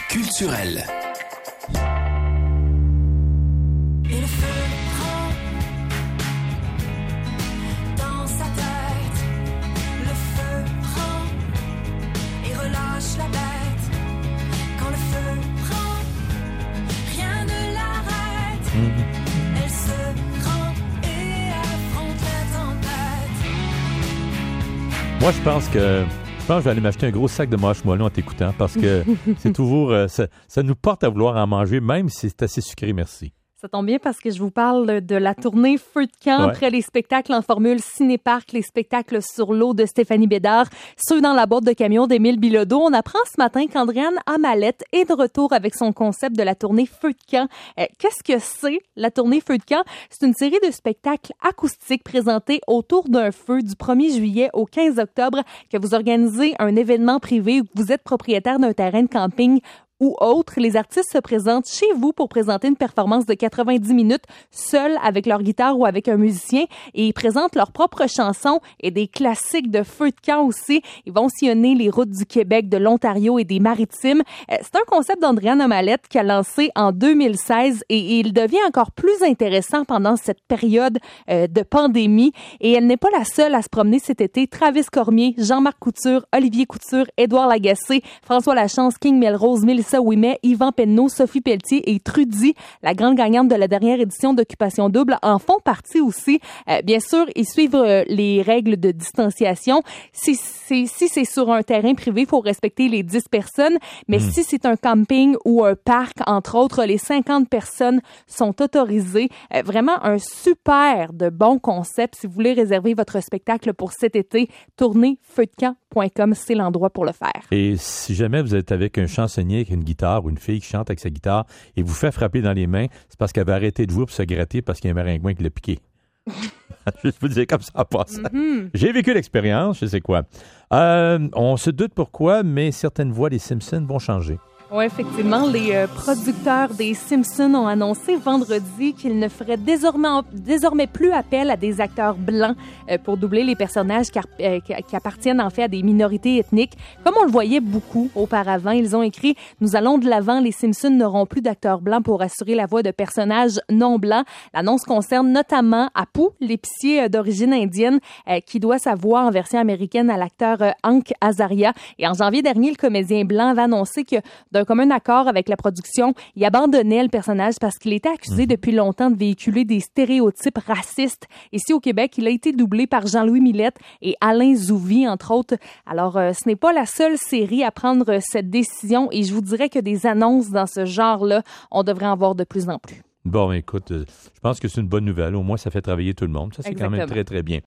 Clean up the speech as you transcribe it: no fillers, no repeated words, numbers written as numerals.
culturel. Et le feu prend dans sa tête. Le feu prend et relâche la bête. Quand le feu prend, rien ne l'arrête. Elle se rend et affronte la tempête. Moi, je pense que je vais aller m'acheter un gros sac de marshmallows en t'écoutant parce que c'est toujours... ça nous porte à vouloir en manger, même si c'est assez sucré, merci. Ça tombe bien parce que je vous parle de la tournée Feu de camp après les spectacles en formule Cinéparc, les spectacles sur l'eau de Stéphanie Bédard, ceux dans la boîte de camion d'Émile Bilodeau. On apprend ce matin qu'Andréane Amalette est de retour avec son concept de la tournée Feu de camp. Qu'est-ce que c'est la tournée Feu de camp? C'est une série de spectacles acoustiques présentés autour d'un feu du 1er juillet au 15 octobre que vous organisez un événement privé ou que vous êtes propriétaire d'un terrain de camping ou autres. Les artistes se présentent chez vous pour présenter une performance de 90 minutes seuls avec leur guitare ou avec un musicien et ils présentent leurs propres chansons et des classiques de Feu de camp aussi. Ils vont sillonner les routes du Québec, de l'Ontario et des Maritimes. C'est un concept d'Andréane Amalette qui a lancé en 2016 et il devient encore plus intéressant pendant cette période de pandémie. Et elle n'est pas la seule à se promener cet été. Travis Cormier, Jean-Marc Couture, Olivier Couture, Édouard Lagacé, François Lachance, King Melrose, Mélissa Ouimet, Yvan Penneau, Sophie Pelletier et Trudy, la grande gagnante de la dernière édition d'Occupation Double, en font partie aussi. Bien sûr, ils suivent les règles de distanciation. Si c'est sur un terrain privé, il faut respecter les 10 personnes, mais si c'est un camping ou un parc, entre autres, les 50 personnes sont autorisées. Vraiment un super de bon concept. Si vous voulez réserver votre spectacle pour cet été, tournez feudecamp.com, c'est l'endroit pour le faire. Et si jamais vous êtes avec un chansonnier avec une guitare ou une fille qui chante avec sa guitare et vous fait frapper dans les mains, c'est parce qu'elle va arrêter de jouer pour se gratter parce qu'il y a un maringouin qui l'a piqué. Je vous disais comme ça en passant. J'ai vécu l'expérience, je sais quoi. On se doute pourquoi, mais certaines voix des Simpsons vont changer. Oui, effectivement, les producteurs des Simpsons ont annoncé vendredi qu'ils ne feraient désormais plus appel à des acteurs blancs pour doubler les personnages qui appartiennent en fait à des minorités ethniques. Comme on le voyait beaucoup auparavant, ils ont écrit « Nous allons de l'avant, les Simpsons n'auront plus d'acteurs blancs pour assurer la voix de personnages non blancs ». L'annonce concerne notamment Apu, l'épicier d'origine indienne qui doit sa voix en version américaine à l'acteur Hank Azaria. Et en janvier dernier, le comédien blanc avait annoncé que d'un commun accord avec la production, il abandonnait le personnage parce qu'il était accusé depuis longtemps de véhiculer des stéréotypes racistes. Ici au Québec, il a été doublé par Jean-Louis Millette et Alain Zouvi, entre autres. Alors, ce n'est pas la seule série à prendre cette décision et je vous dirais que des annonces dans ce genre-là, on devrait en voir de plus en plus. Bon, écoute, je pense que c'est une bonne nouvelle. Au moins, ça fait travailler tout le monde. Ça, c'est quand même très, très bien.